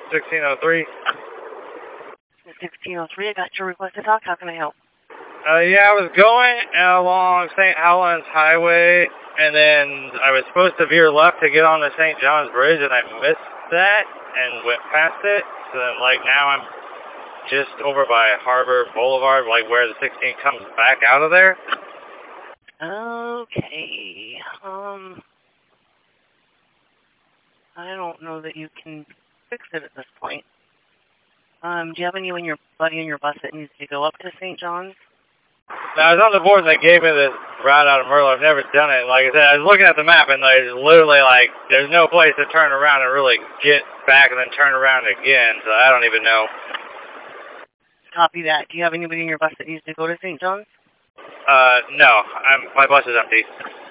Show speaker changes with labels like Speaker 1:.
Speaker 1: 1603.
Speaker 2: 1603, I got your request to talk. How can I help?
Speaker 1: Yeah, I was going along St. Helens Highway, and then I was supposed to veer left to get on the St. John's Bridge, and I missed that and went past it. So then, like, now I'm just over by Harbor Boulevard, like where the 16 comes back out of there.
Speaker 2: Okay. I don't know that you can fix it at this point. Do you have anybody in your bus that needs to go up to St. John's?
Speaker 1: Now, I was on the board and they gave me this route out of Merle. I've never done it. Like I said, I was looking at the map and there's literally like, there's no place to turn around and really get back and then turn around again. So I don't even know.
Speaker 2: Copy that. Do you have anybody in your bus that needs to go to St. John's?
Speaker 1: No. My bus is empty.